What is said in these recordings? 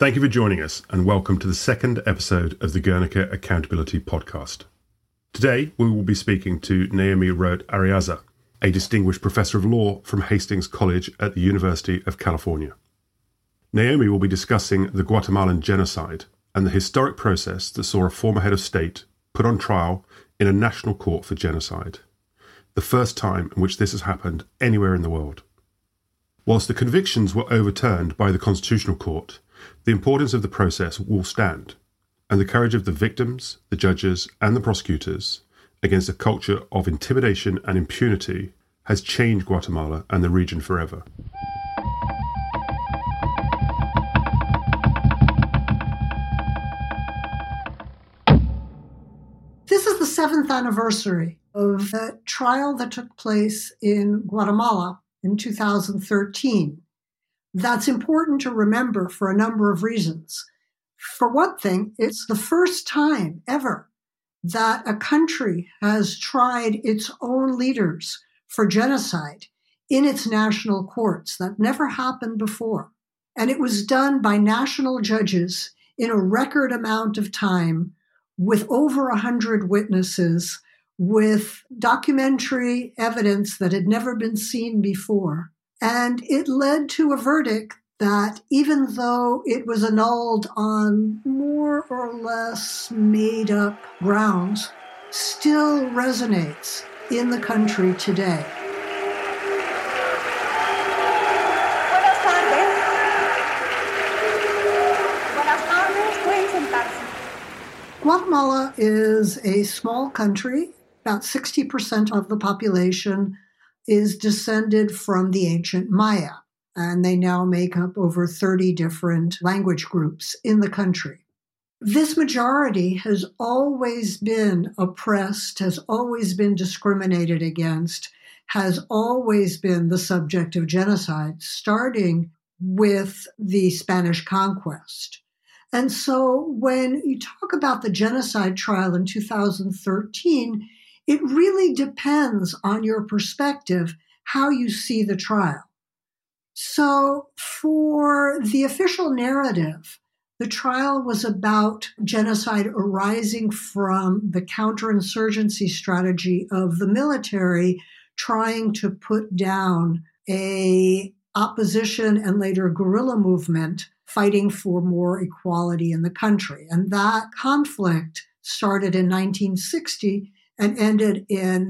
Thank you for joining us and welcome to the second episode of the Guernica Accountability Podcast. Today we will be speaking to Naomi Roat-Arriaza, a distinguished professor of law from Hastings College at the University of California. Naomi will be discussing the Guatemalan genocide and the historic process that saw a former head of state put on trial in a national court for genocide, the first time in which this has happened anywhere in the world. Whilst the convictions were overturned by the Constitutional Court, the importance of the process will stand, and the courage of the victims, the judges, and the prosecutors against a culture of intimidation and impunity has changed Guatemala and the region forever. This is the 7th anniversary of a trial that took place in Guatemala in 2013. That's important to remember for a number of reasons. For one thing, it's the first time ever that a country has tried its own leaders for genocide in its national courts. That never happened before. And it was done by national judges in a record amount of time with over 100 witnesses, with documentary evidence that had never been seen before. And it led to a verdict that, even though it was annulled on more or less made-up grounds, still resonates in the country today. Guatemala is a small country. About 60% of the population is descended from the ancient Maya, and they now make up over 30 different language groups in the country. This majority has always been oppressed, has always been discriminated against, has always been the subject of genocide, starting with the Spanish conquest. And so when you talk about the genocide trial in 2013, it really depends on your perspective, how you see the trial. So for the official narrative, the trial was about genocide arising from the counterinsurgency strategy of the military trying to put down a opposition and later guerrilla movement fighting for more equality in the country. And that conflict started in 1960 and ended in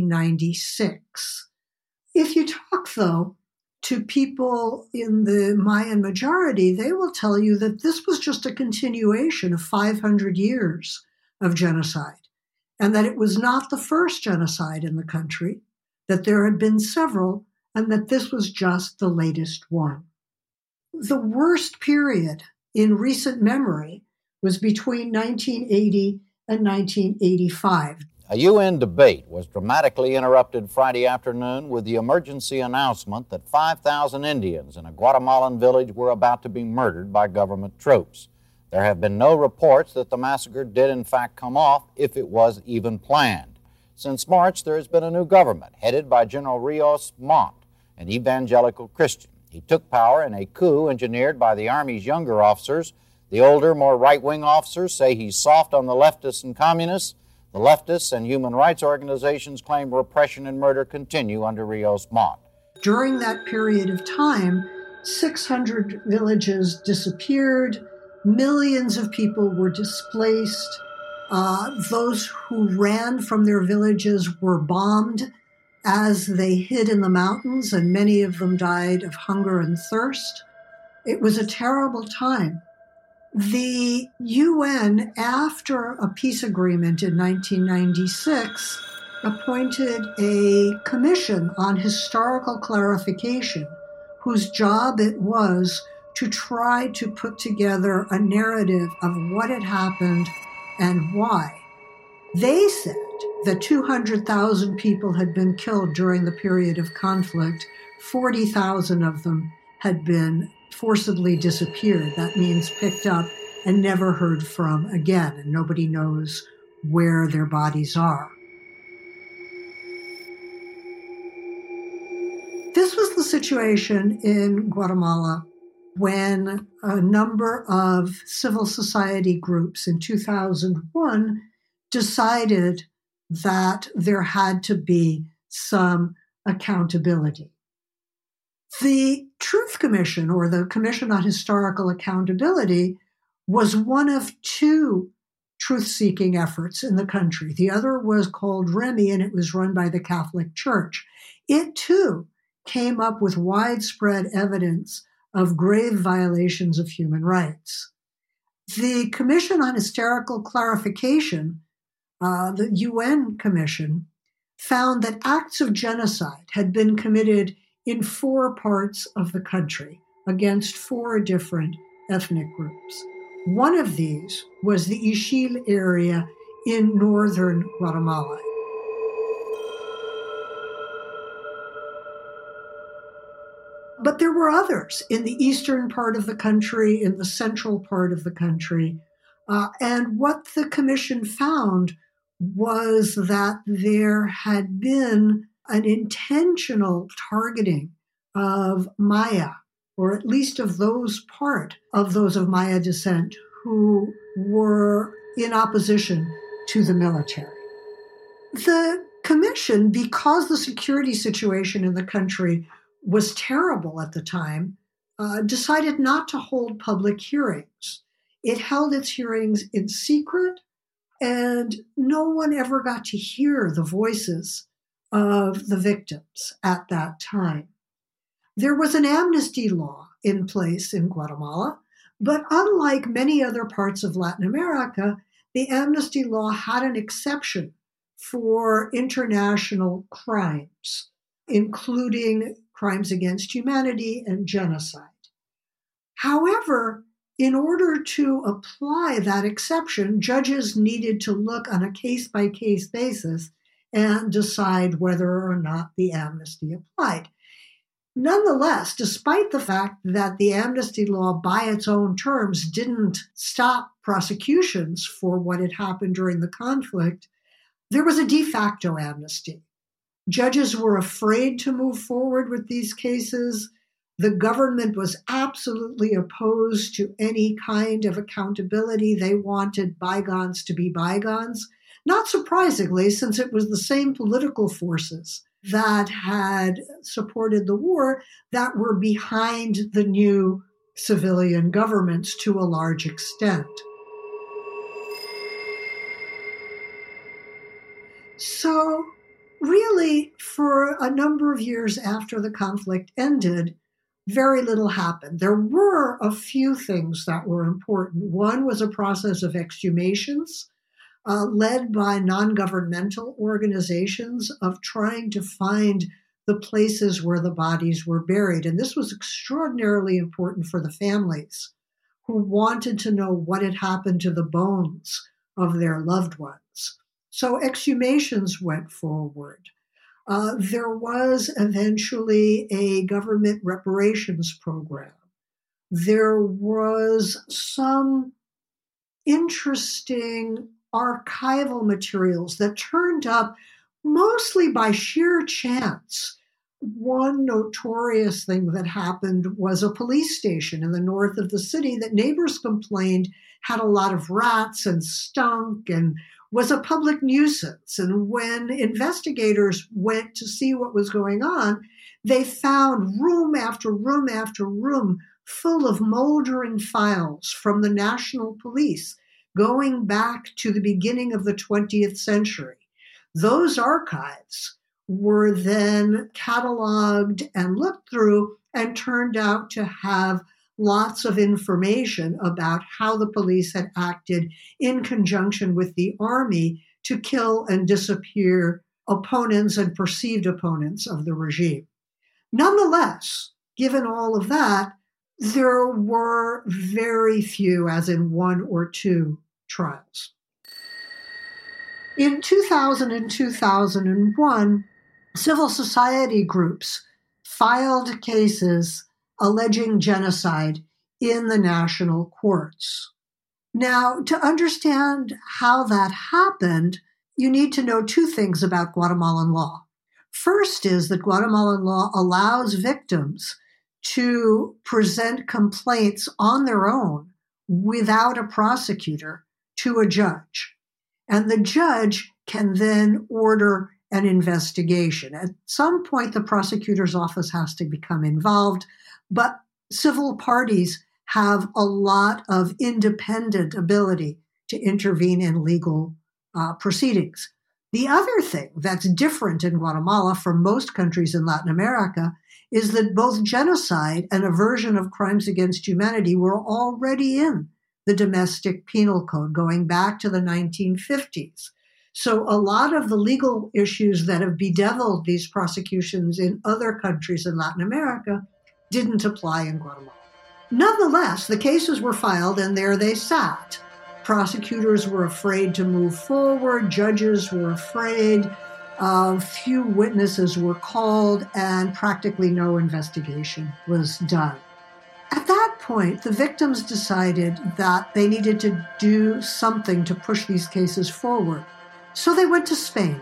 1996. If you talk, though, to people in the Mayan majority, they will tell you that this was just a continuation of 500 years of genocide, and that it was not the first genocide in the country, that there had been several, and that this was just the latest one. The worst period in recent memory was between 1980 and 1985. A UN debate was dramatically interrupted Friday afternoon with the emergency announcement that 5,000 Indians in a Guatemalan village were about to be murdered by government troops. There have been no reports that the massacre did in fact come off, if it was even planned. Since March, there has been a new government headed by General Rios Montt, an evangelical Christian. He took power in a coup engineered by the Army's younger officers. The older, more right-wing officers say he's soft on the leftists and communists. The leftists and human rights organizations claim repression and murder continue under Rios Montt. During that period of time, 600 villages disappeared, millions of people were displaced, those who ran from their villages were bombed as they hid in the mountains, and many of them died of hunger and thirst. It was a terrible time. The UN, after a peace agreement in 1996, appointed a commission on historical clarification, whose job it was to try to put together a narrative of what had happened and why. They said that 200,000 people had been killed during the period of conflict. 40,000 of them had been forcibly disappeared. That means picked up and never heard from again, and nobody knows where their bodies are. This was the situation in Guatemala when a number of civil society groups in 2001 decided that there had to be some accountability. The Truth Commission, or the Commission on Historical Accountability, was one of two truth-seeking efforts in the country. The other was called REMI, and it was run by the Catholic Church. It, too, came up with widespread evidence of grave violations of human rights. The Commission on Historical Clarification, the UN Commission, found that acts of genocide had been committed in 4 parts of the country against 4 different ethnic groups. One of these was the Ixil area in northern Guatemala. But there were others in the eastern part of the country, in the central part of the country. And what the commission found was that there had been an intentional targeting of Maya, or at least of those of Maya descent who were in opposition to the military. The commission, because the security situation in the country was terrible at the time, decided not to hold public hearings. It held its hearings in secret, and no one ever got to hear the voices of the victims at that time. There was an amnesty law in place in Guatemala, but unlike many other parts of Latin America, the amnesty law had an exception for international crimes, including crimes against humanity and genocide. However, in order to apply that exception, judges needed to look on a case-by-case basis and decide whether or not the amnesty applied. Nonetheless, despite the fact that the amnesty law by its own terms didn't stop prosecutions for what had happened during the conflict, there was a de facto amnesty. Judges were afraid to move forward with these cases. The government was absolutely opposed to any kind of accountability. They wanted bygones to be bygones. Not surprisingly, since it was the same political forces that had supported the war that were behind the new civilian governments to a large extent. So, really, for a number of years after the conflict ended, very little happened. There were a few things that were important. One was a process of exhumations, led by non-governmental organizations, of trying to find the places where the bodies were buried. And this was extraordinarily important for the families who wanted to know what had happened to the bones of their loved ones. So exhumations went forward. There was eventually a government reparations program. There was some interesting archival materials that turned up mostly by sheer chance. One notorious thing that happened was a police station in the north of the city that neighbors complained had a lot of rats and stunk and was a public nuisance. And when investigators went to see what was going on, they found room after room after room full of moldering files from the National Police going back to the beginning of the 20th century. Those archives were then cataloged and looked through and turned out to have lots of information about how the police had acted in conjunction with the army to kill and disappear opponents and perceived opponents of the regime. Nonetheless, given all of that, there were very few, as in 1 or 2, trials. In 2000 and 2001, civil society groups filed cases alleging genocide in the national courts. Now, to understand how that happened, you need to know 2 things about Guatemalan law. First is that Guatemalan law allows victims to present complaints on their own without a prosecutor to a judge. And the judge can then order an investigation. At some point, the prosecutor's office has to become involved, but civil parties have a lot of independent ability to intervene in legal proceedings. The other thing that's different in Guatemala from most countries in Latin America is that both genocide and aversion of crimes against humanity were already in the domestic penal code going back to the 1950s. So a lot of the legal issues that have bedeviled these prosecutions in other countries in Latin America didn't apply in Guatemala. Nonetheless, the cases were filed and there they sat. Prosecutors were afraid to move forward, judges were afraid, few witnesses were called, and practically no investigation was done. At that point, the victims decided that they needed to do something to push these cases forward. So they went to Spain.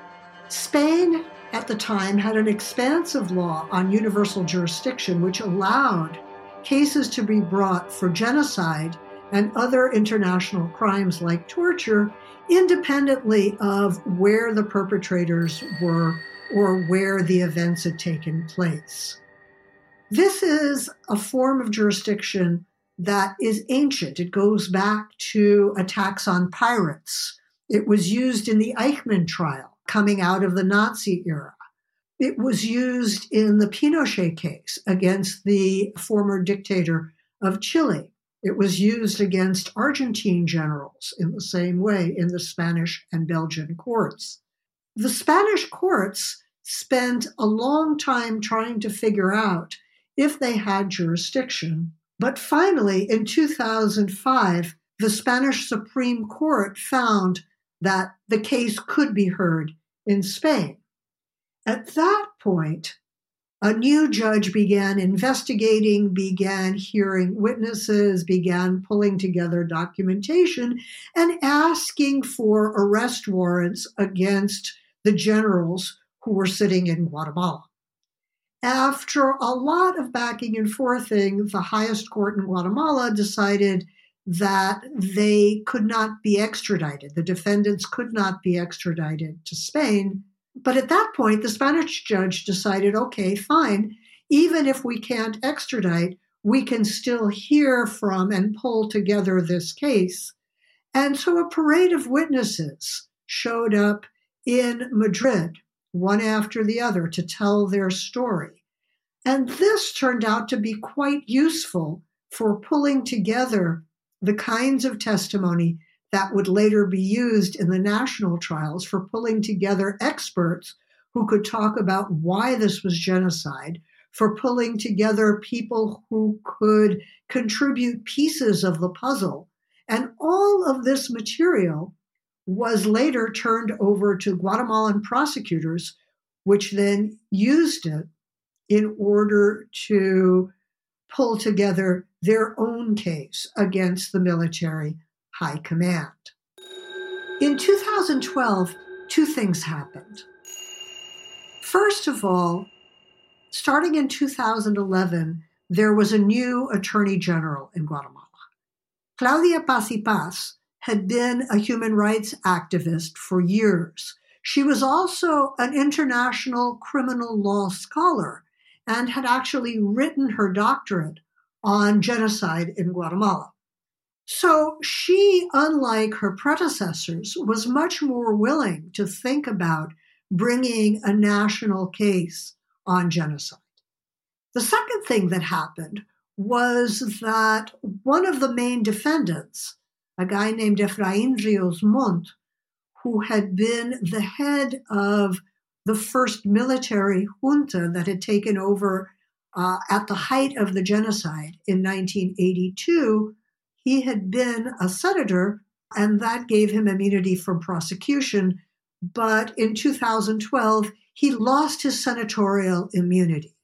Spain, at the time, had an expansive law on universal jurisdiction, which allowed cases to be brought for genocide and other international crimes like torture, independently of where the perpetrators were or where the events had taken place. This is a form of jurisdiction that is ancient. It goes back to attacks on pirates. It was used in the Eichmann trial coming out of the Nazi era. It was used in the Pinochet case against the former dictator of Chile. It was used against Argentine generals in the same way in the Spanish and Belgian courts. The Spanish courts spent a long time trying to figure out if they had jurisdiction, but finally in 2005, the Spanish Supreme Court found that the case could be heard in Spain. At that point, a new judge began investigating, began hearing witnesses, began pulling together documentation, and asking for arrest warrants against the generals who were sitting in Guatemala. After a lot of backing and forthing, the highest court in Guatemala decided that they could not be extradited. The defendants could not be extradited to Spain. But at that point, the Spanish judge decided, okay, fine, even if we can't extradite, we can still hear from and pull together this case. And so a parade of witnesses showed up in Madrid, one after the other, to tell their story. And this turned out to be quite useful for pulling together the kinds of testimony that would later be used in the national trials, for pulling together experts who could talk about why this was genocide, for pulling together people who could contribute pieces of the puzzle. And all of this material was later turned over to Guatemalan prosecutors, which then used it in order to pull together their own case against the military high command. In 2012, two things happened. First of all, starting in 2011, there was a new attorney general in Guatemala. Claudia Paz y Paz had been a human rights activist for years. She was also an international criminal law scholar and had actually written her doctorate on genocide in Guatemala. So she, unlike her predecessors, was much more willing to think about bringing a national case on genocide. The second thing that happened was that one of the main defendants, a guy named Efraín Ríos Montt, who had been the head of the first military junta that had taken over at the height of the genocide in 1982, he had been a senator, and that gave him immunity from prosecution. But in 2012, he lost his senatorial immunity.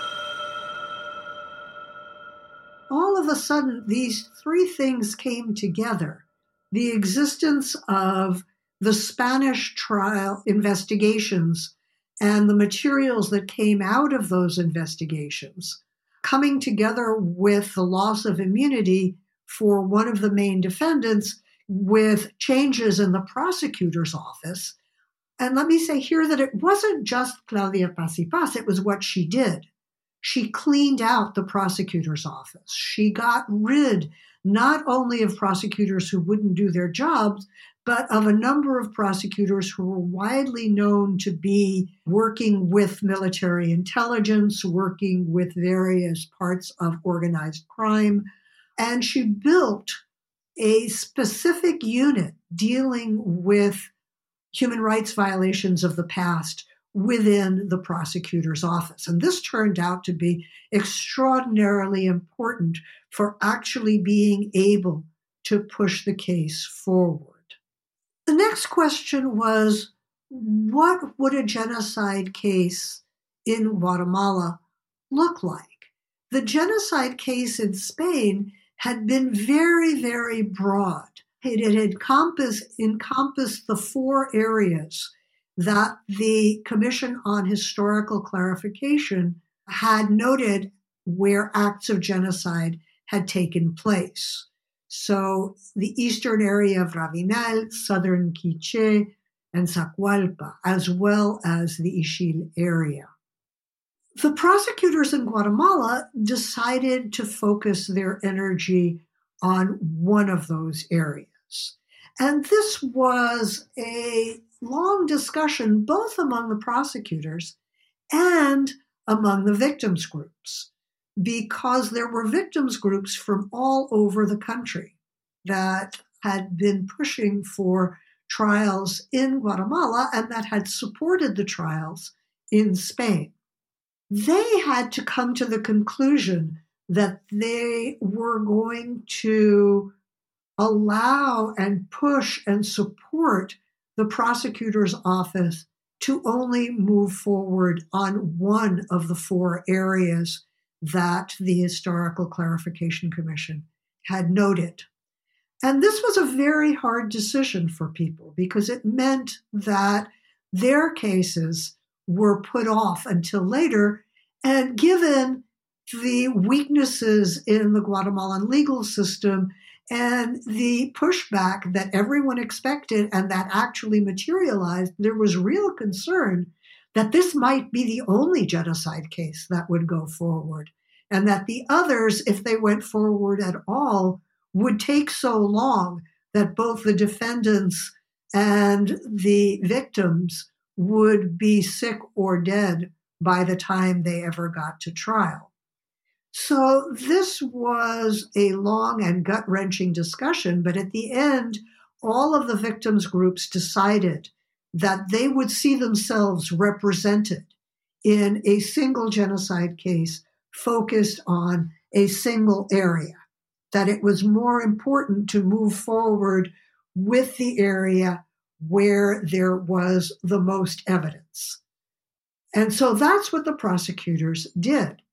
All of a sudden, these three things came together. The existence of the Spanish trial investigations and the materials that came out of those investigations, coming together with the loss of immunity for one of the main defendants with changes in the prosecutor's office. And let me say here that it wasn't just Claudia Paz y Paz, it was what she did. She cleaned out the prosecutor's office. She got rid not only of prosecutors who wouldn't do their jobs, but of a number of prosecutors who were widely known to be working with military intelligence, working with various parts of organized crime. And she built a specific unit dealing with human rights violations of the past within the prosecutor's office. And this turned out to be extraordinarily important for actually being able to push the case forward. The next question was, what would a genocide case in Guatemala look like? The genocide case in Spain had been very, very broad. It had encompassed the 4 areas that the Commission on Historical Clarification had noted where acts of genocide had taken place. So the eastern area of Ravinal, southern Quiché, and Zacualpa, as well as the Ixil area. The prosecutors in Guatemala decided to focus their energy on one of those areas. And this was a long discussion both among the prosecutors and among the victims groups, because there were victims groups from all over the country that had been pushing for trials in Guatemala and that had supported the trials in Spain. They had to come to the conclusion that they were going to allow and push and support the prosecutor's office to only move forward on one of the 4 areas that the Historical Clarification Commission had noted. And this was a very hard decision for people because it meant that their cases were put off until later. And given the weaknesses in the Guatemalan legal system and the pushback that everyone expected and that actually materialized, there was real concern that this might be the only genocide case that would go forward, and that the others, if they went forward at all, would take so long that both the defendants and the victims would be sick or dead by the time they ever got to trial. So this was a long and gut-wrenching discussion, but at the end, all of the victims groups decided that they would see themselves represented in a single genocide case focused on a single area, that it was more important to move forward with the area where there was the most evidence. And so that's what the prosecutors did.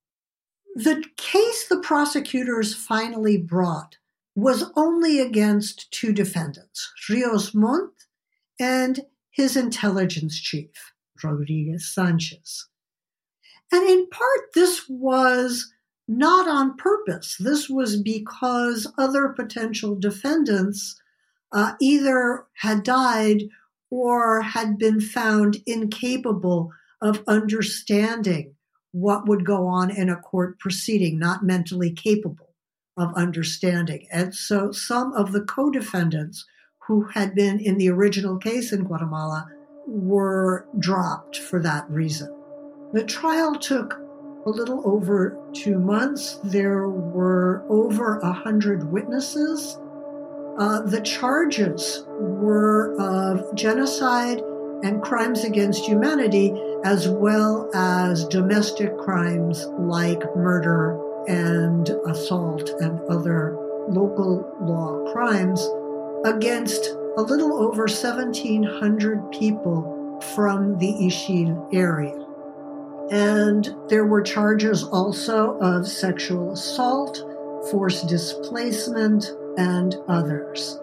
The case the prosecutors finally brought was only against 2 defendants, Rios Montt and his intelligence chief, Rodriguez Sanchez. And in part, this was not on purpose. This was because other potential defendants either had died or had been found incapable of understanding what would go on in a court proceeding, not mentally capable of understanding. And so some of the co-defendants who had been in the original case in Guatemala were dropped for that reason. The trial took a little over 2 months. There were over 100 witnesses. The charges were of genocide and crimes against humanity, as well as domestic crimes like murder and assault and other local law crimes against a little over 1,700 people from the Ixil area. And there were charges also of sexual assault, forced displacement, and others.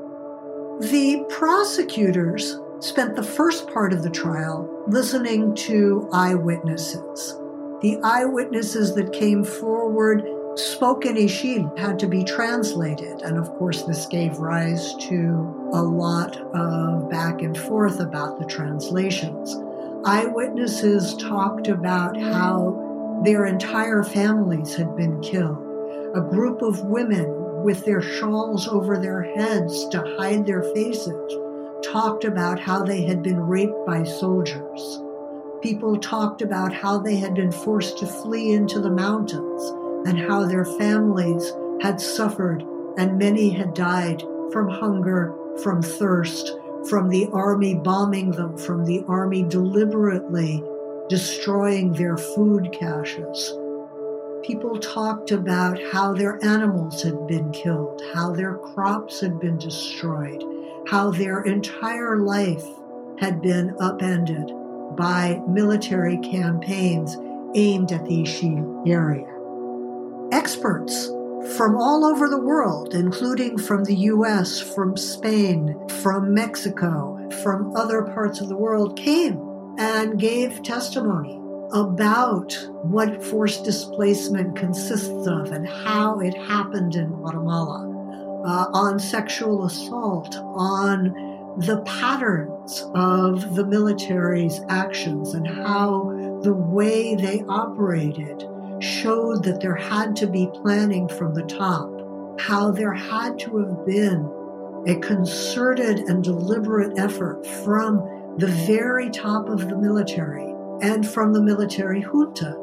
The prosecutors spent the first part of the trial listening to eyewitnesses. The eyewitnesses that came forward spoke in Ixil, had to be translated. And of course, this gave rise to a lot of back and forth about the translations. Eyewitnesses talked about how their entire families had been killed. A group of women with their shawls over their heads to hide their faces talked about how they had been raped by soldiers. People talked about how they had been forced to flee into the mountains and how their families had suffered and many had died from hunger, from thirst, from the army bombing them, from the army deliberately destroying their food caches. People talked about how their animals had been killed, how their crops had been destroyed, how their entire life had been upended by military campaigns aimed at the Ixil area. Experts from all over the world, including from the US, from Spain, from Mexico, from other parts of the world, came and gave testimony about what forced displacement consists of and how it happened in Guatemala, on sexual assault, on the patterns of the military's actions and how the way they operated showed that there had to be planning from the top, how there had to have been a concerted and deliberate effort from the very top of the military and from the military junta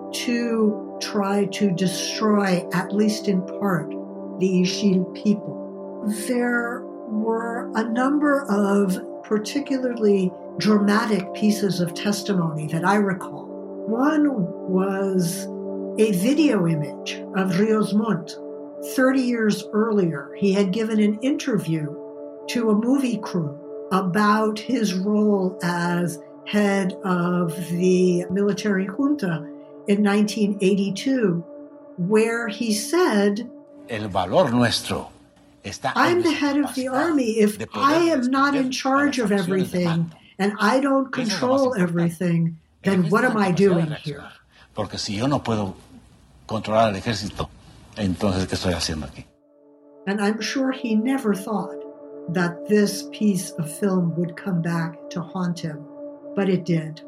to try to destroy, at least in part, the Ixil people. There were a number of particularly dramatic pieces of testimony that I recall. One was a video image of Ríos Montt. 30 years earlier, he had given an interview to a movie crew about his role as head of the military junta in 1982, where he said, El valor nuestro. I'm the head of the army. If I am not in charge of everything and I don't control everything, then what am I doing here? Porque si yo no puedo controlar el ejército, entonces ¿qué estoy haciendo aquí? And I'm sure he never thought that this piece of film would come back to haunt him, but it did.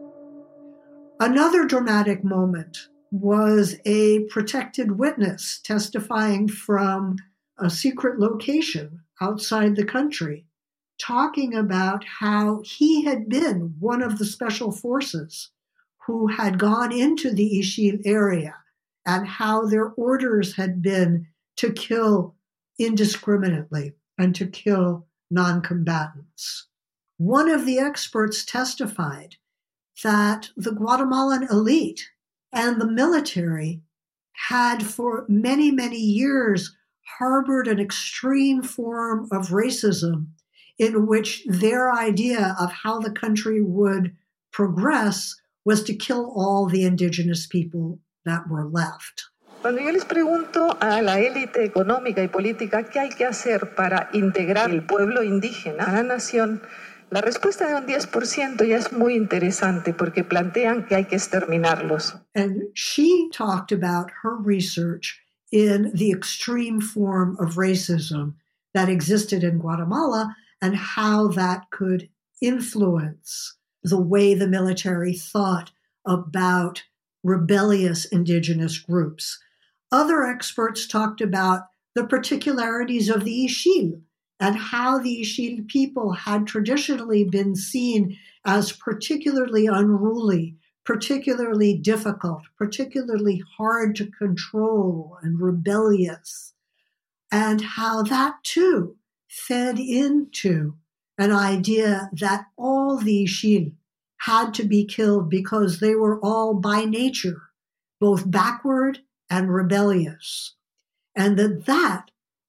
Another dramatic moment was a protected witness testifying from a secret location outside the country, talking about how he had been one of the special forces who had gone into the Ixil area and how their orders had been to kill indiscriminately and to kill non-combatants. One of the experts testified that the Guatemalan elite and the military had for many, many years harbored an extreme form of racism in which their idea of how the country would progress was to kill all the indigenous people that were left. Cuando yo les pregunto a la élite económica y política qué hay que hacer para integrar el pueblo indígena a la nación, la respuesta de un 10% ya es muy interesante porque plantean que hay que exterminarlos. And she talked about her research in the extreme form of racism that existed in Guatemala and how that could influence the way the military thought about rebellious indigenous groups. Other experts talked about the particularities of the Ixil and how the Ixil people had traditionally been seen as particularly unruly, particularly difficult, particularly hard to control and rebellious, and how that too fed into an idea that all the Ixil had to be killed because they were all by nature both backward and rebellious, and that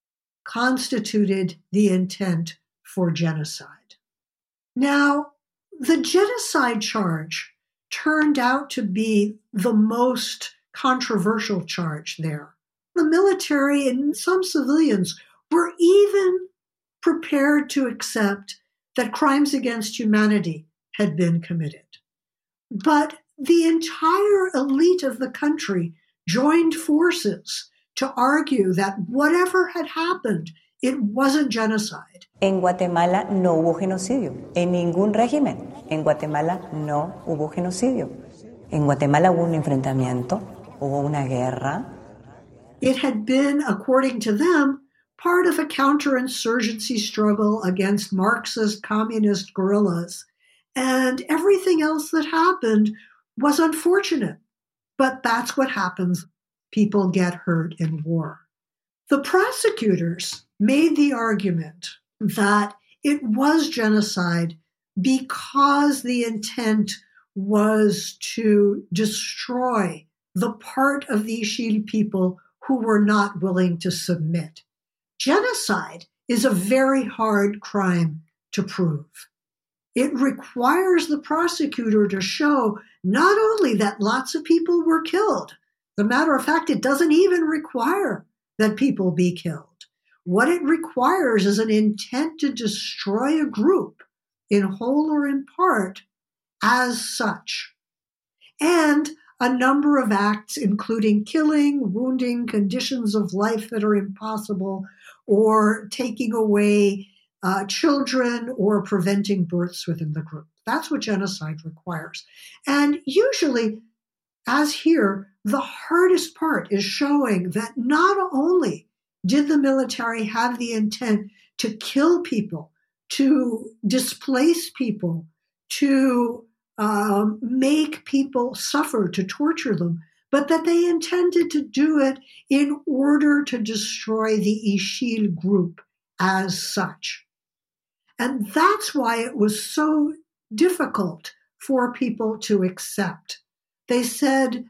constituted the intent for genocide. Now, the genocide charge turned out to be the most controversial charge there. The military and some civilians were even prepared to accept that crimes against humanity had been committed. But the entire elite of the country joined forces to argue that whatever had happened, it wasn't genocide. En Guatemala no hubo genocidio. En ningún régimen. En Guatemala no hubo genocidio. En Guatemala hubo un enfrentamiento, hubo una guerra. It had been, according to them, part of a counterinsurgency struggle against Marxist communist guerrillas. And everything else that happened was unfortunate. But that's what happens. People get hurt in war. The prosecutors made the argument that it was genocide because the intent was to destroy the part of the Ixil people who were not willing to submit. Genocide is a very hard crime to prove. It requires the prosecutor to show not only that lots of people were killed. As a matter of fact, it doesn't even require that people be killed. What it requires is an intent to destroy a group, in whole or in part, as such. And a number of acts, including killing, wounding, conditions of life that are impossible, or taking away children or preventing births within the group. That's what genocide requires. And usually, as here, the hardest part is showing that not only did the military have the intent to kill people, to displace people, to make people suffer, to torture them, but that they intended to do it in order to destroy the Ixil group as such. And that's why it was so difficult for people to accept. They said,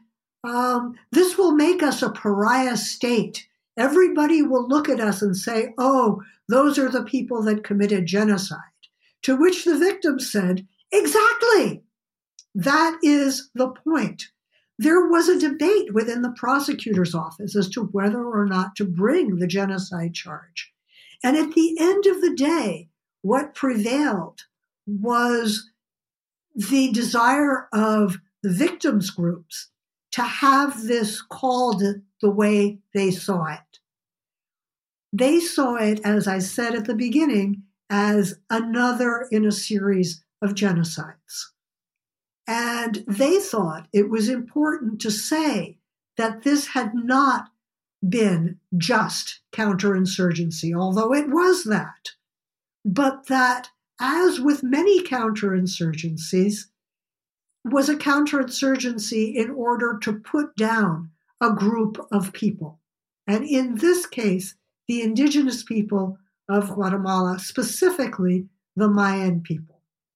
this will make us a pariah state. Everybody will look at us and say, oh, those are the people that committed genocide. To which the victims said, exactly. That is the point. There was a debate within the prosecutor's office as to whether or not to bring the genocide charge. And at the end of the day, what prevailed was the desire of the victims' groups to have this called the way they saw it. They saw it, as I said at the beginning, as another in a series of genocides. And they thought it was important to say that this had not been just counterinsurgency, although it was that, but that, as with many counterinsurgencies, was a counterinsurgency in order to put down a group of people. And in this case, the indigenous people of Guatemala, specifically the Mayan people.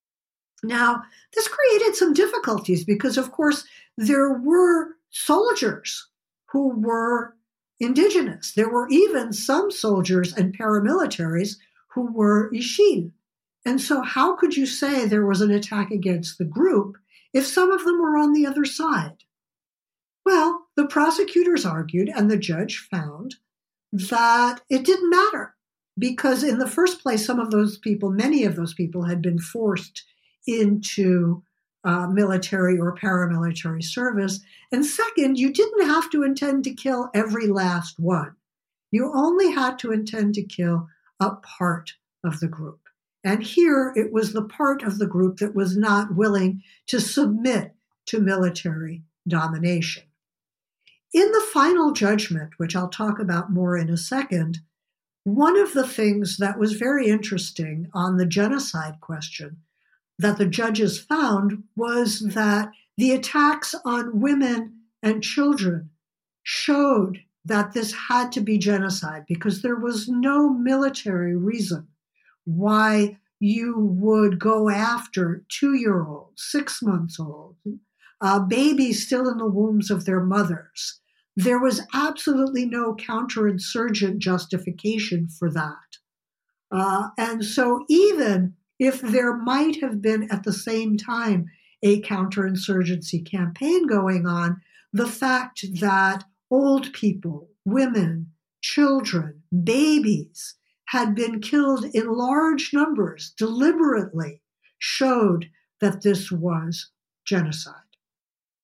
Now, this created some difficulties because, of course, there were soldiers who were indigenous. There were even some soldiers and paramilitaries who were Ixil. And so how could you say there was an attack against the group if some of them were on the other side? Well, the prosecutors argued and the judge found that it didn't matter because in the first place, many of those people had been forced into military or paramilitary service. And second, you didn't have to intend to kill every last one. You only had to intend to kill a part of the group. And here it was the part of the group that was not willing to submit to military domination. In the final judgment, which I'll talk about more in a second, one of the things that was very interesting on the genocide question that the judges found was that the attacks on women and children showed that this had to be genocide because there was no military reason why you would go after 2-year-olds, 6-month-olds, babies still in the wombs of their mothers. There was absolutely no counterinsurgent justification for that. And so even if there might have been at the same time a counterinsurgency campaign going on, the fact that old people, women, children, babies had been killed in large numbers deliberately showed that this was genocide.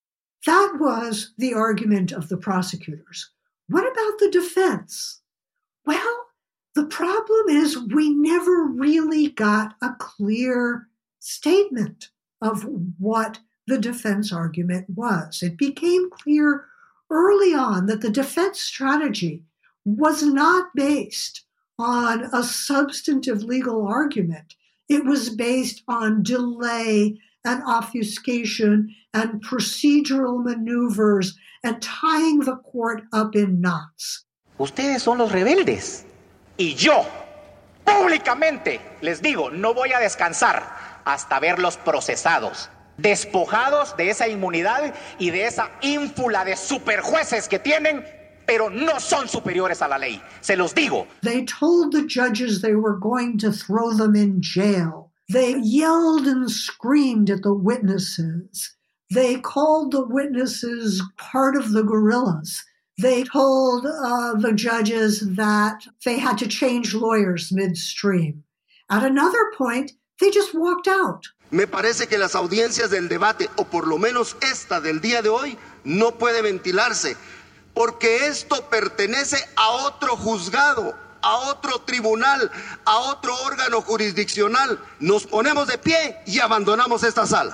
That was the argument of the prosecutors. What about the defense? Well, the problem is we never really got a clear statement of what the defense argument was. It became clear early on that the defense strategy was not based on a substantive legal argument. It was based on delay and obfuscation and procedural maneuvers and tying the court up in knots. Ustedes son los rebeldes. Y yo, públicamente, les digo, no voy a descansar hasta verlos procesados, despojados de esa inmunidad y de esa ínfula de superjueces que tienen, pero no son superiores a la ley. Se los digo. They told the judges they were going to throw them in jail. They yelled and screamed at the witnesses. They called the witnesses part of the guerrillas. They told the judges that they had to change lawyers midstream. At another point, they just walked out. Me parece que las audiencias del debate, o por lo menos esta del día de hoy, no puede ventilarse, porque esto pertenece a otro juzgado, a otro tribunal, a otro órgano jurisdiccional. Nos ponemos de pie y abandonamos esta sala.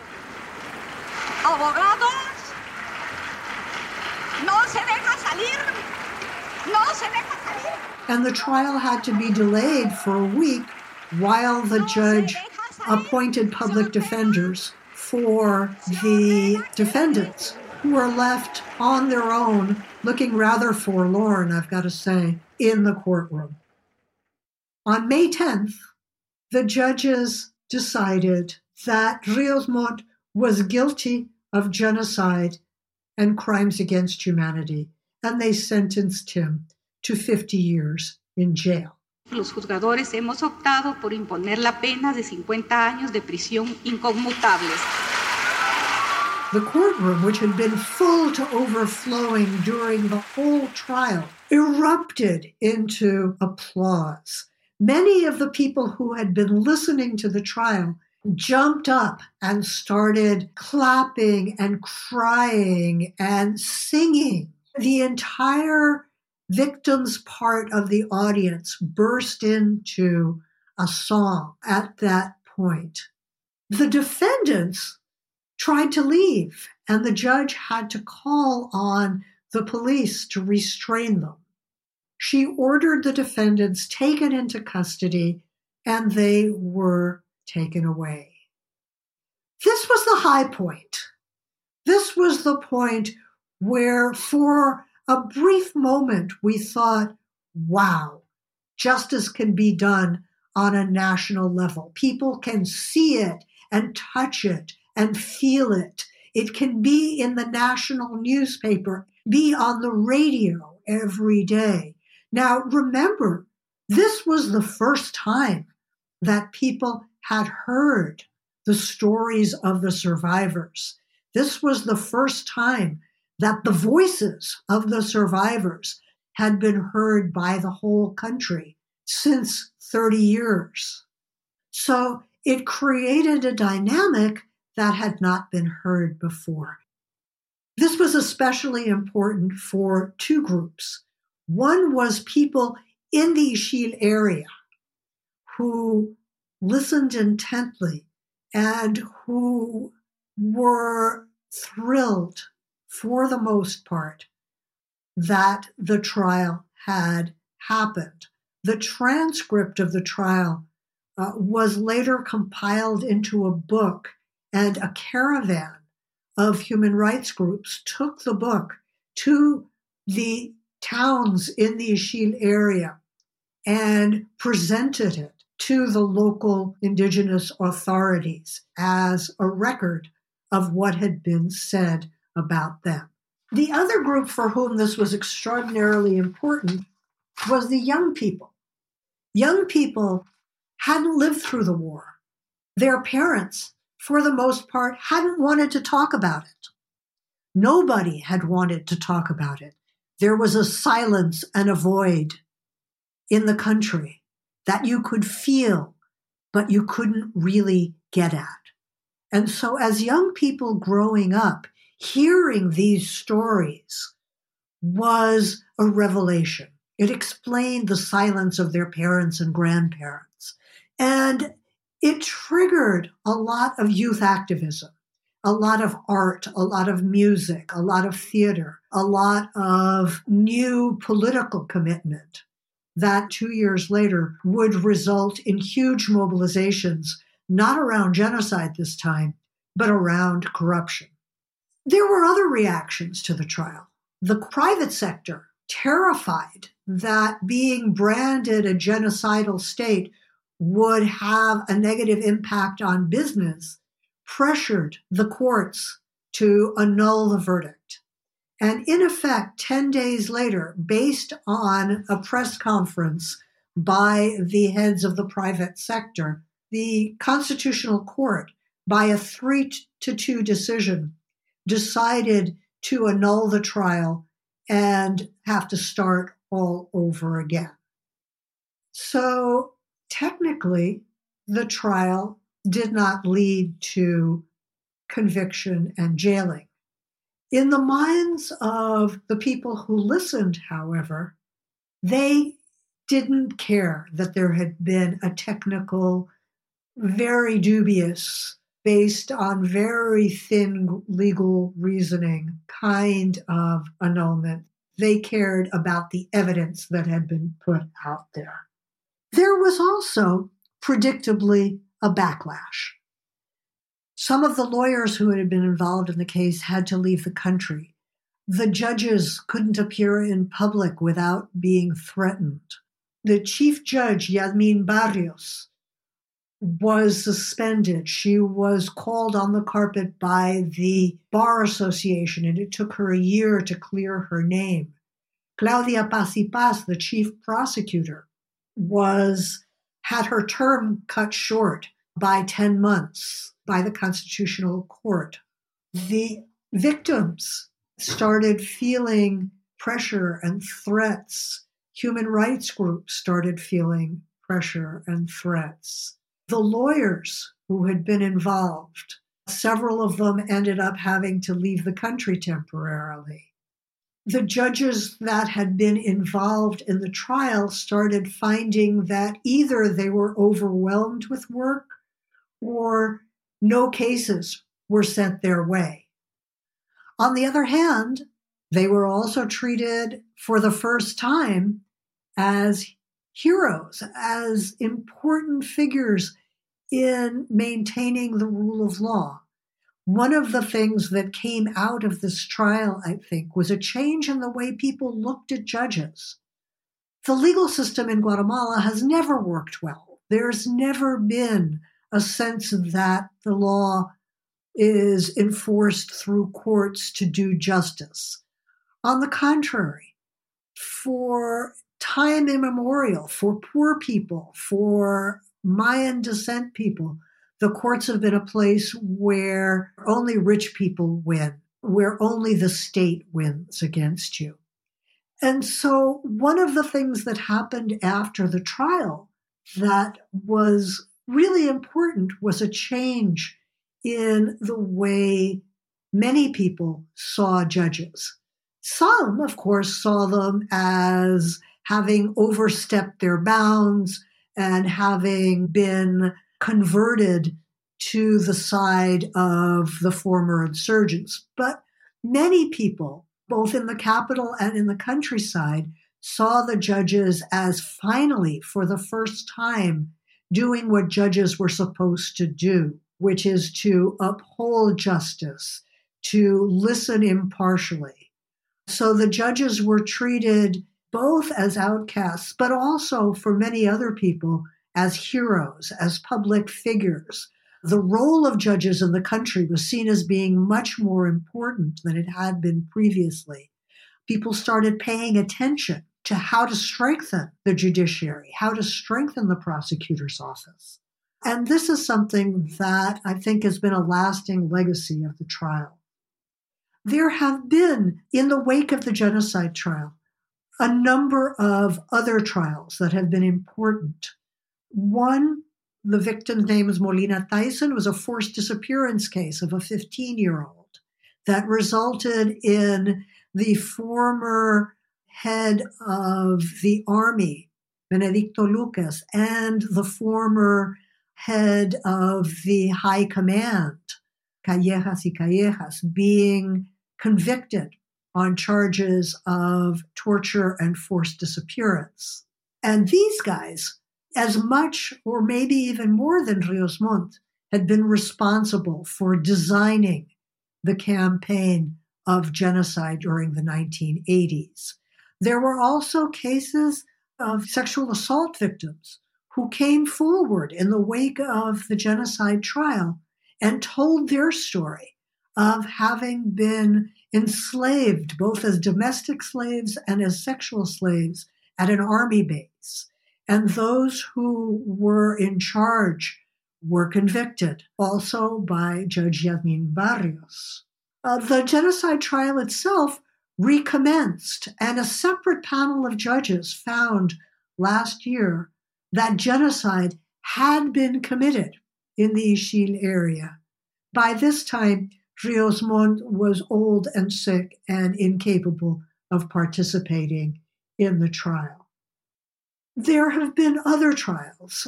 Abogados, no se deja salir, no se deja salir. And the trial had to be delayed for a week while the judge appointed public defenders for the defendants, who were left on their own, looking rather forlorn, I've got to say, in the courtroom. On May 10th, the judges decided that Ríos Montt was guilty of genocide and crimes against humanity, and they sentenced him to 50 years in jail. Los juzgadores hemos optado por imponer la pena de 50 años de prisión inconmutables. The courtroom, which had been full to overflowing during the whole trial, erupted into applause. Many of the people who had been listening to the trial jumped up and started clapping and crying and singing. The entire victims' part of the audience burst into a song at that point. The defendants tried to leave, and the judge had to call on the police to restrain them. She ordered the defendants taken into custody, and they were taken away. This was the high point. This was the point where, for a brief moment, we thought, wow, justice can be done on a national level. People can see it and touch it and feel it. It can be in the national newspaper, be on the radio every day. Now, remember, this was the first time that people had heard the stories of the survivors. This was the first time that the voices of the survivors had been heard by the whole country since 30 years. So it created a dynamic that had not been heard before. This was especially important for two groups. One was people in the Ixil area who listened intently and who were thrilled, for the most part, that the trial had happened. The transcript of the trial was later compiled into a book, and a caravan of human rights groups took the book to the towns in the Ixil area and presented it to the local indigenous authorities as a record of what had been said about them. The other group for whom this was extraordinarily important was the young people. Young people hadn't lived through the war. Their parents, for the most part, hadn't wanted to talk about it. Nobody had wanted to talk about it. There was a silence and a void in the country that you could feel, but you couldn't really get at. And so as young people growing up Hearing these stories was a revelation. It explained the silence of their parents and grandparents. And it triggered a lot of youth activism, a lot of art, a lot of music, a lot of theater, a lot of new political commitment that 2 years later would result in huge mobilizations, not around genocide this time, but around corruption. There were other reactions to the trial. The private sector, terrified that being branded a genocidal state would have a negative impact on business, pressured the courts to annul the verdict. And in effect, 10 days later, based on a press conference by the heads of the private sector, the Constitutional Court, by a 3-2 decision, decided to annul the trial and have to start all over again. So technically, the trial did not lead to conviction and jailing. In the minds of the people who listened, however, they didn't care that there had been a technical, very dubious, based on very thin legal reasoning kind of annulment. They cared about the evidence that had been put out there. There was also, predictably, a backlash. Some of the lawyers who had been involved in the case had to leave the country. The judges couldn't appear in public without being threatened. The chief judge, Yasmin Barrios, was suspended. She was called on the carpet by the Bar Association, and it took her a year to clear her name. Claudia Paz y Paz, the chief prosecutor, had her term cut short by 10 months by the Constitutional Court. The victims started feeling pressure and threats. Human rights groups started feeling pressure and threats. The lawyers who had been involved, several of them ended up having to leave the country temporarily. The judges that had been involved in the trial started finding that either they were overwhelmed with work or no cases were sent their way. On the other hand, they were also treated for the first time as heroes, as important figures in maintaining the rule of law. One of the things that came out of this trial, I think, was a change in the way people looked at judges. The legal system in Guatemala has never worked well. There's never been a sense that the law is enforced through courts to do justice. On the contrary, for time immemorial, for poor people, for Mayan descent people, the courts have been a place where only rich people win, where only the state wins against you. And so one of the things that happened after the trial that was really important was a change in the way many people saw judges. Some, of course, saw them as having overstepped their bounds and having been converted to the side of the former insurgents. But many people, both in the capital and in the countryside, saw the judges as finally, for the first time, doing what judges were supposed to do, which is to uphold justice, to listen impartially. So the judges were treated both as outcasts, but also for many other people as heroes, as public figures. The role of judges in the country was seen as being much more important than it had been previously. People started paying attention to how to strengthen the judiciary, how to strengthen the prosecutor's office. And this is something that I think has been a lasting legacy of the trial. There have been, in the wake of the genocide trial, a number of other trials that have been important. One, the victim's name is Molina Tyson, was a forced disappearance case of a 15-year-old. that resulted in the former head of the army, Benedicto Lucas, and the former head of the high command, Callejas y Callejas, being convicted on charges of torture and forced disappearance. And these guys, as much or maybe even more than Ríos Montt, had been responsible for designing the campaign of genocide during the 1980s. There were also cases of sexual assault victims who came forward in the wake of the genocide trial and told their story of having been enslaved both as domestic slaves and as sexual slaves at an army base. And those who were in charge were convicted, also by Judge Yasmin Barrios. The genocide trial itself recommenced, and a separate panel of judges found last year that genocide had been committed in the Ixil area. By this time, Ríos Montt was old and sick and incapable of participating in the trial. There have been other trials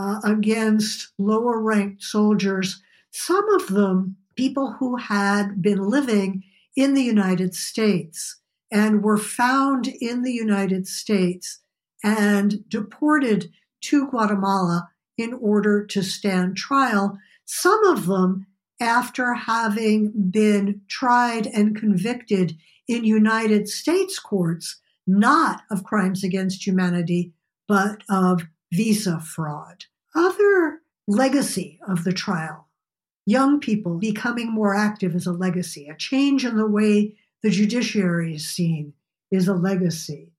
against lower-ranked soldiers, some of them people who had been living in the United States and were found in the United States and deported to Guatemala in order to stand trial, some of them after having been tried and convicted in United States courts, not of crimes against humanity, but of visa fraud. Other legacy of the trial, young people becoming more active is a legacy. A change in the way the judiciary is seen is a legacy.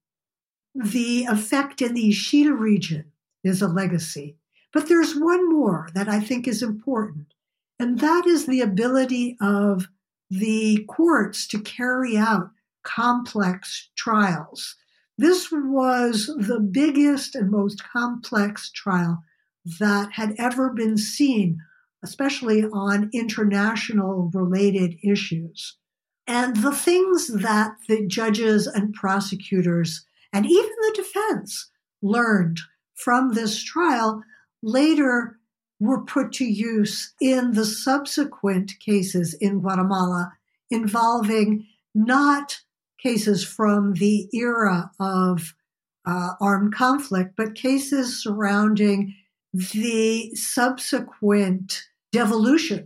The effect in the Ixil region is a legacy. But there's one more that I think is important, and that is the ability of the courts to carry out complex trials. This was the biggest and most complex trial that had ever been seen, especially on international related issues. And the things that the judges and prosecutors and even the defense learned from this trial later were put to use in the subsequent cases in Guatemala involving not cases from the era of armed conflict, but cases surrounding the subsequent devolution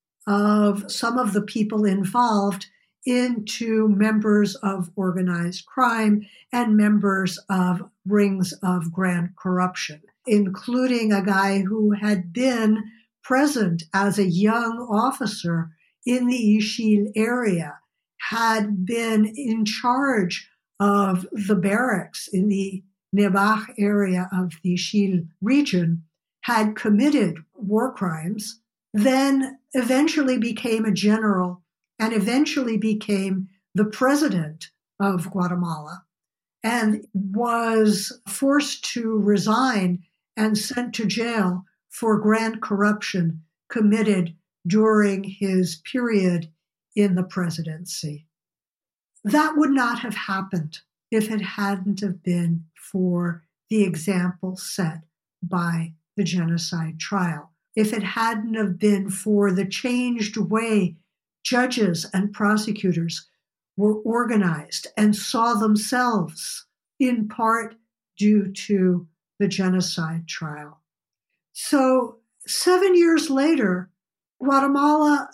of some of the people involved into members of organized crime and members of rings of grand corruption, including a guy who had been present as a young officer in the Ixil area, had been in charge of the barracks in the Nebaj area of the Ixil region, had committed war crimes, then eventually became a general and eventually became the president of Guatemala and was forced to resign and sent to jail for grand corruption committed during his period in the presidency. That would not have happened if it hadn't have been for the example set by the genocide trial, if it hadn't have been for the changed way judges and prosecutors were organized and saw themselves, in part due to the genocide trial. So 7 years later, Guatemala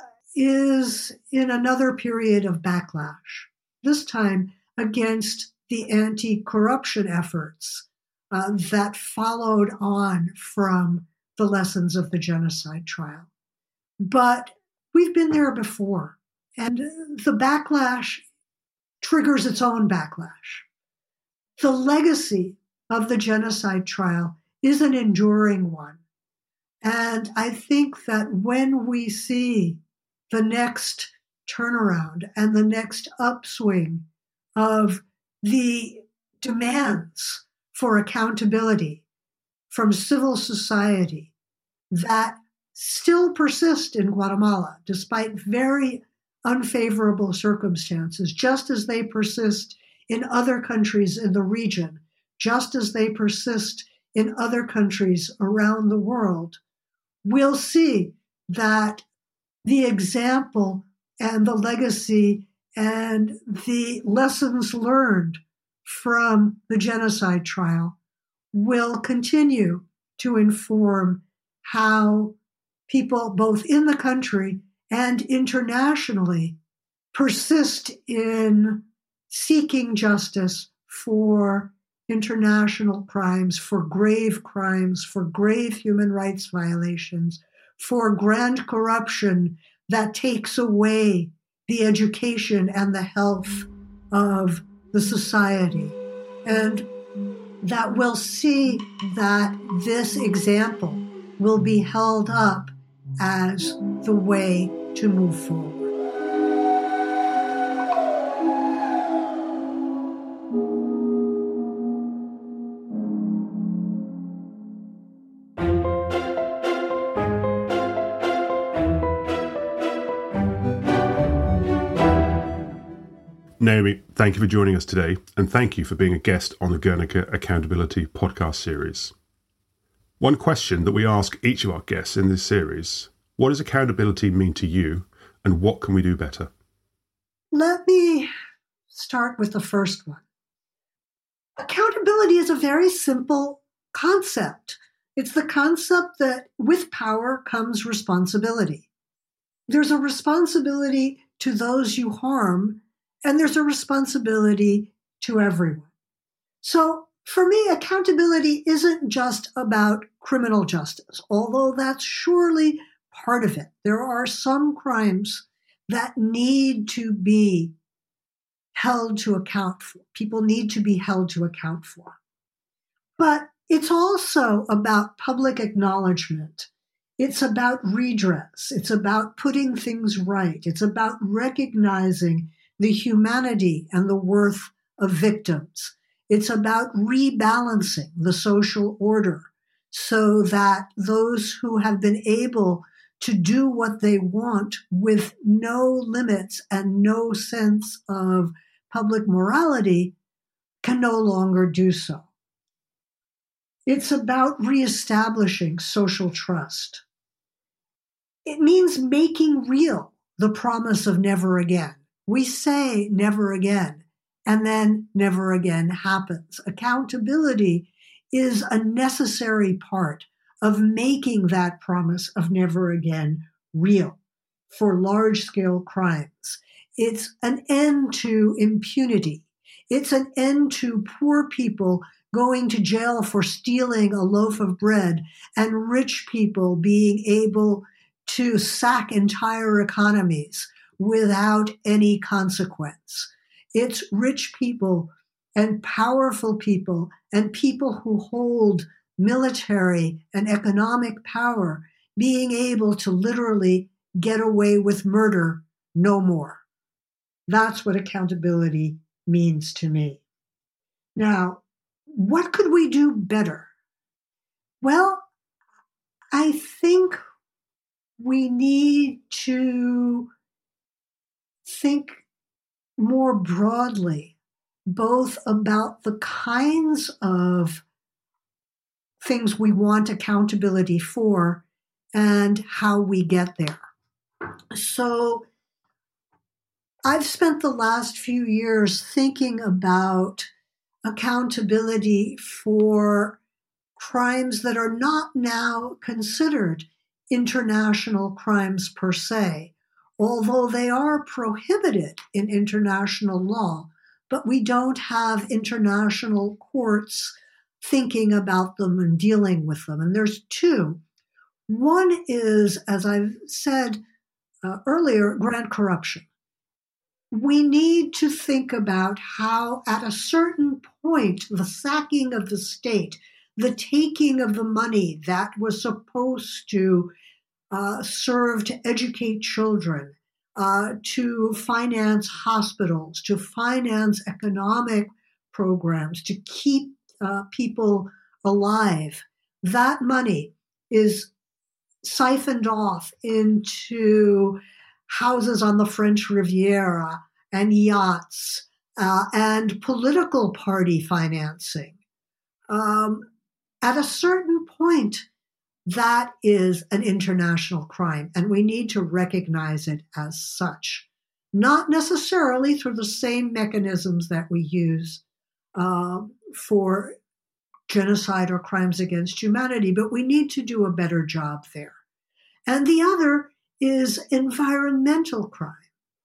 is in another period of backlash, this time against the anti-corruption efforts that followed on from the lessons of the genocide trial. But we've been there before, and the backlash triggers its own backlash. The legacy of the genocide trial is an enduring one. And I think that when we see the next turnaround and the next upswing of the demands for accountability from civil society that still persist in Guatemala, despite very unfavorable circumstances, just as they persist in other countries in the region, just as they persist in other countries around the world, we'll see that the example and the legacy and the lessons learned from the genocide trial will continue to inform how people both in the country and internationally persist in seeking justice for international crimes, for grave human rights violations, for grand corruption that takes away the education and the health of the society. And that we'll see that this example will be held up as the way to move forward. Naomi, thank you for joining us today, and thank you for being a guest on the Guernica Accountability podcast series. One question that we ask each of our guests in this series: what does accountability mean to you, and what can we do better? Let me start with the first one. Accountability is a very simple concept. It's the concept that with power comes responsibility. There's a responsibility to those you harm, and there's a responsibility to everyone. So for me, accountability isn't just about criminal justice, although that's surely part of it. There are some crimes that need to be held to account for. People need to be held to account for. But it's also about public acknowledgement. It's about redress. It's about putting things right. It's about recognizing the humanity and the worth of victims. It's about rebalancing the social order so that those who have been able to do what they want with no limits and no sense of public morality can no longer do so. It's about reestablishing social trust. It means making real the promise of never again. We say never again, and then never again happens. Accountability is a necessary part of making that promise of never again real for large-scale crimes. It's an end to impunity. It's an end to poor people going to jail for stealing a loaf of bread and rich people being able to sack entire economies without any consequence. It's rich people and powerful people and people who hold military and economic power being able to literally get away with murder no more. That's what accountability means to me. Now, what could we do better? Well, I think we need to think more broadly, both about the kinds of things we want accountability for and how we get there. So I've spent the last few years thinking about accountability for crimes that are not now considered international crimes per se, although they are prohibited in international law, but we don't have international courts thinking about them and dealing with them. And there's two. One is, as I've said earlier, grand corruption. We need to think about how at a certain point, the sacking of the state, the taking of the money that was supposed to serve to educate children, to finance hospitals, to finance economic programs, to keep people alive, that money is siphoned off into houses on the French Riviera and yachts and political party financing. At a certain point, that is an international crime, and we need to recognize it as such. Not necessarily through the same mechanisms that we use for genocide or crimes against humanity, but we need to do a better job there. And the other is environmental crime.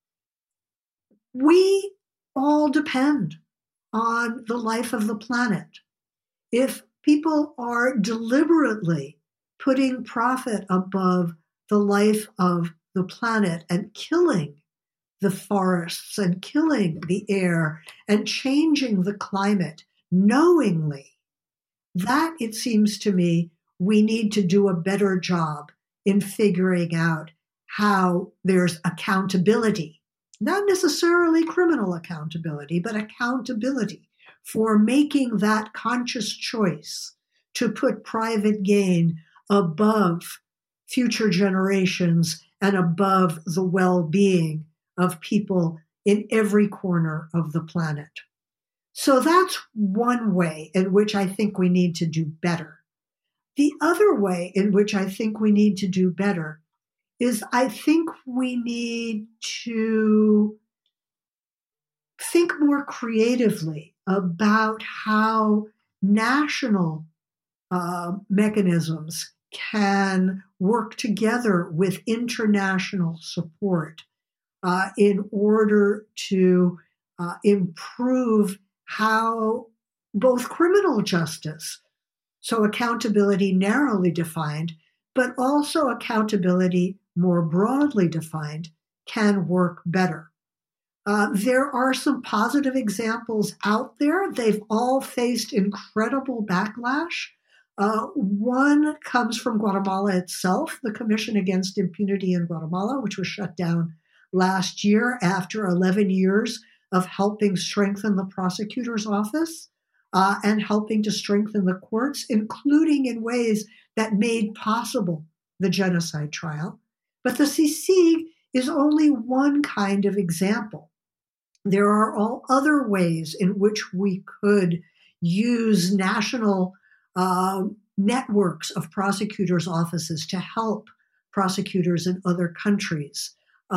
We all depend on the life of the planet. If people are deliberately putting profit above the life of the planet and killing the forests and killing the air and changing the climate knowingly, that, it seems to me, we need to do a better job in figuring out how there's accountability, not necessarily criminal accountability, but accountability for making that conscious choice to put private gain above future generations and above the well-being of people in every corner of the planet. So that's one way in which I think we need to do better. The other way in which I think we need to do better is I think we need to think more creatively about how national mechanisms can work together with international support in order to improve how both criminal justice, so accountability narrowly defined, but also accountability more broadly defined, can work better. There are some positive examples out there. They've all faced incredible backlash. One comes from Guatemala itself, the Commission Against Impunity in Guatemala, which was shut down last year after 11 years of helping strengthen the prosecutor's office and helping to strengthen the courts, including in ways that made possible the genocide trial. But the CICIG is only one kind of example. There are all other ways in which we could use national networks of prosecutors' offices to help prosecutors in other countries,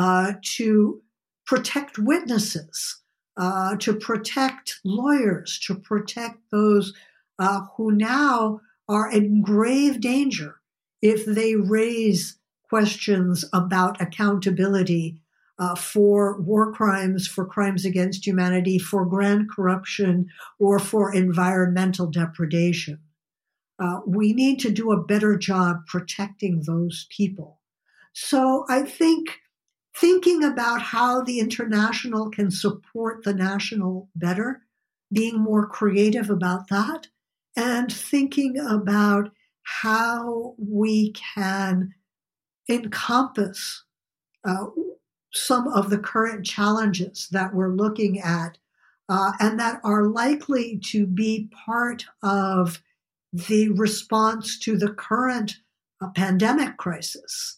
to protect witnesses, to protect lawyers, to protect those who now are in grave danger if they raise questions about accountability for war crimes, for crimes against humanity, for grand corruption, or for environmental depredation. We need to do a better job protecting those people. So I think thinking about how the international can support the national better, being more creative about that, and thinking about how we can encompass some of the current challenges that we're looking at and that are likely to be part of the response to the current pandemic crisis,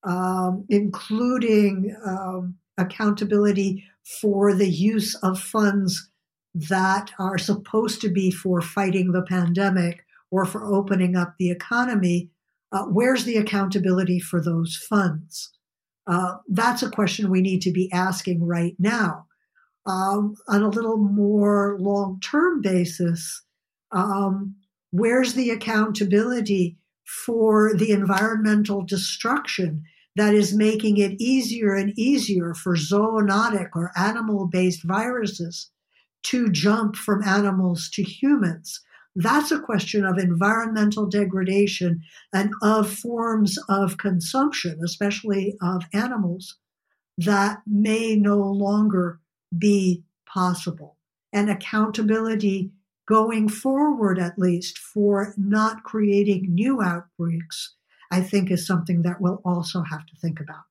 including accountability for the use of funds that are supposed to be for fighting the pandemic or for opening up the economy. Where's the accountability for those funds? That's a question we need to be asking right now. On a little more long-term basis, where's the accountability for the environmental destruction that is making it easier and easier for zoonotic or animal-based viruses to jump from animals to humans? That's a question of environmental degradation and of forms of consumption, especially of animals, that may no longer be possible. And accountability going forward, at least, for not creating new outbreaks, I think is something that we'll also have to think about.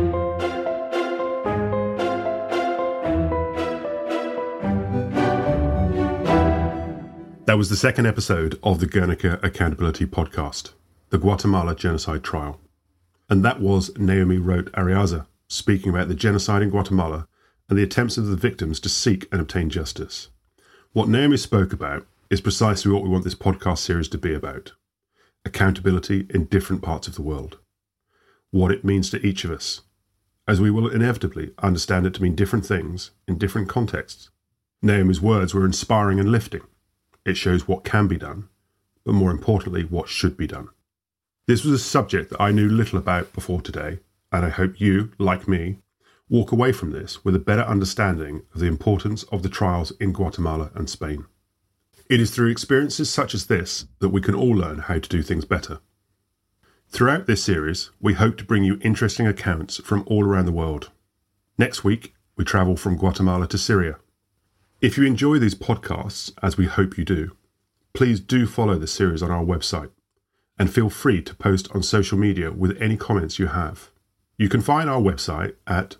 That was the second episode of the Guernica Accountability Podcast, the Guatemala Genocide Trial. And that was Naomi Roat Arriaza, speaking about the genocide in Guatemala and the attempts of the victims to seek and obtain justice. What Naomi spoke about is precisely what we want this podcast series to be about: accountability in different parts of the world. What it means to each of us, as we will inevitably understand it to mean different things in different contexts. Naomi's words were inspiring and lifting. It shows what can be done, but more importantly, what should be done. This was a subject that I knew little about before today, and I hope you, like me, walk away from this with a better understanding of the importance of the trials in Guatemala and Spain. It is through experiences such as this that we can all learn how to do things better. Throughout this series, we hope to bring you interesting accounts from all around the world. Next week, we travel from Guatemala to Syria. If you enjoy these podcasts, as we hope you do, please do follow the series on our website and feel free to post on social media with any comments you have. You can find our website at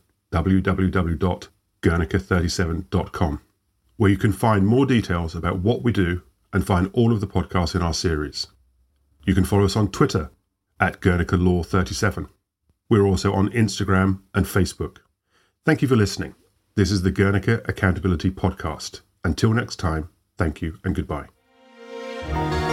www.guernica37.com, where you can find more details about what we do and find all of the podcasts in our series. You can follow us on Twitter at Guernica Law 37. We're also on Instagram and Facebook. Thank you for listening. This is the Guernica Accountability Podcast. Until next time, thank you and goodbye.